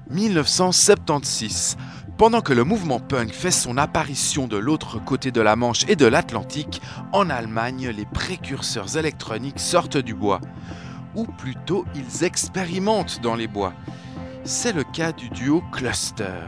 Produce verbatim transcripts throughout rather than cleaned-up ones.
mille neuf cent soixante-seize. Pendant que le mouvement punk fait son apparition de l'autre côté de la Manche et de l'Atlantique, en Allemagne, les précurseurs électroniques sortent du bois. Ou plutôt, ils expérimentent dans les bois. C'est le cas du duo Cluster.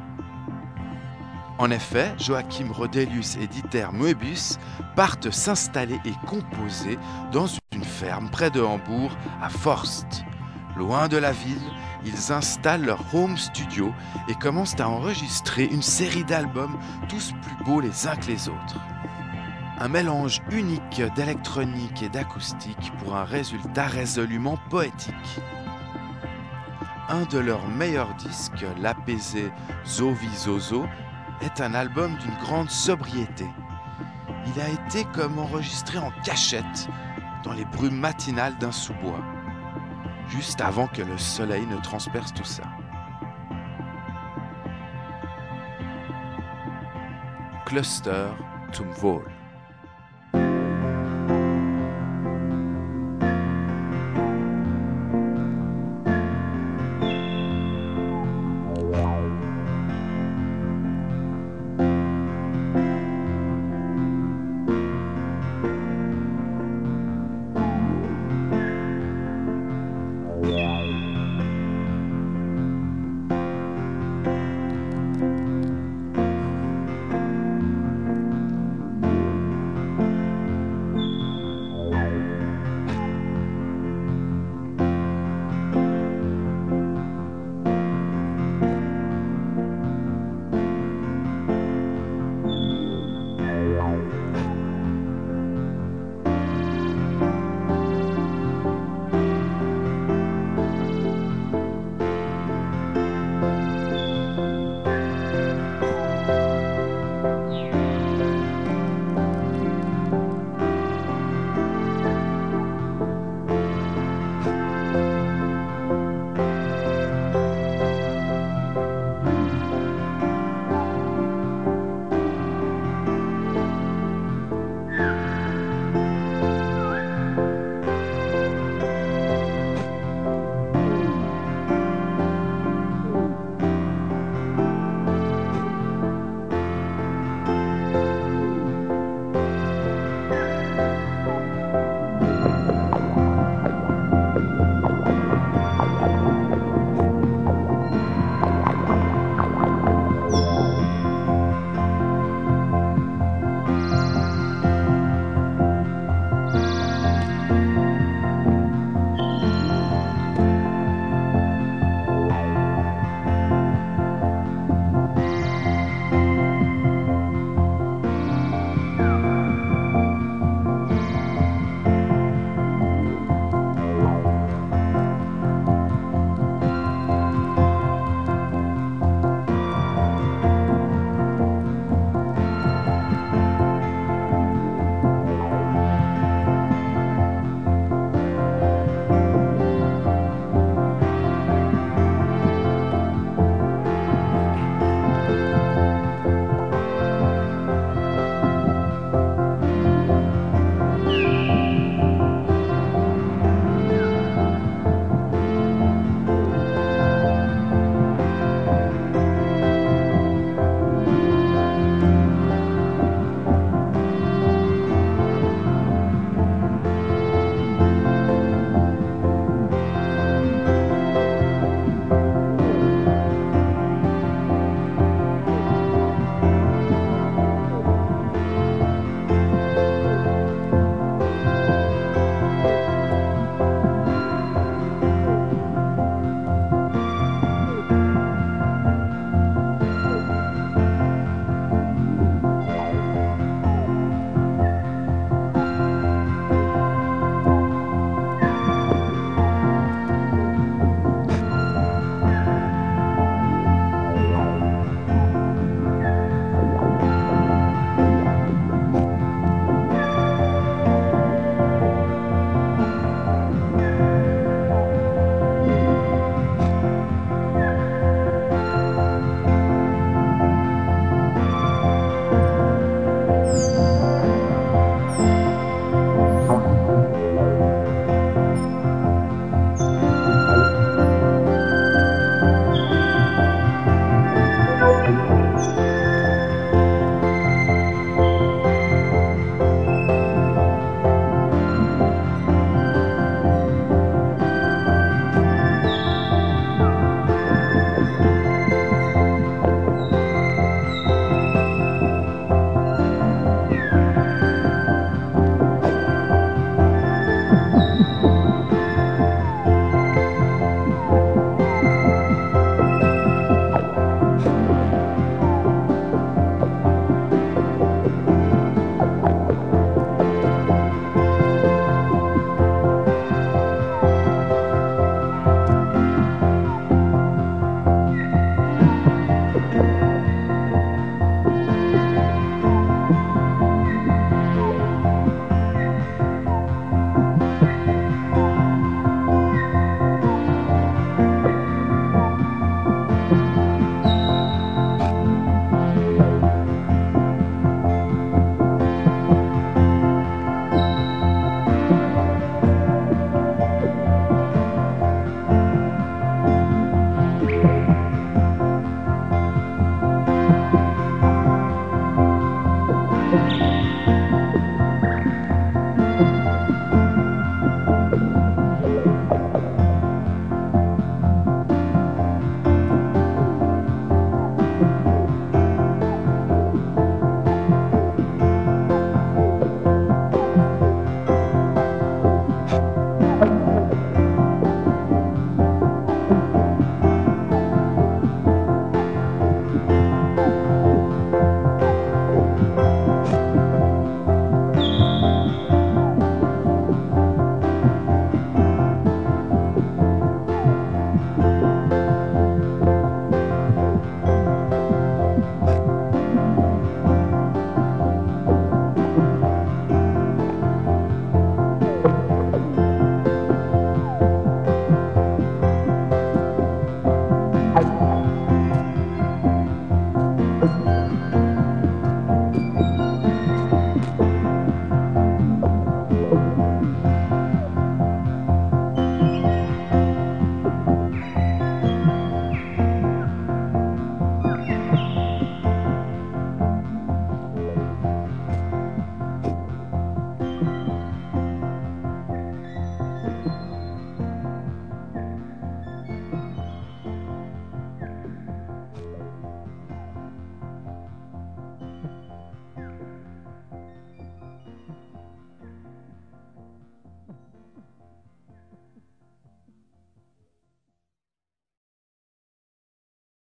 En effet, Joachim Rodelius et Dieter Moebius partent s'installer et composer dans une ferme près de Hambourg, à Forst. Loin de la ville, ils installent leur home studio et commencent à enregistrer une série d'albums tous plus beaux les uns que les autres. Un mélange unique d'électronique et d'acoustique pour un résultat résolument poétique. Un de leurs meilleurs disques, l'apaisé Zovi Zozo, est un album d'une grande sobriété. Il a été comme enregistré en cachette dans les brumes matinales d'un sous-bois, juste avant que le soleil ne transperce tout ça. Cluster zum Wohl.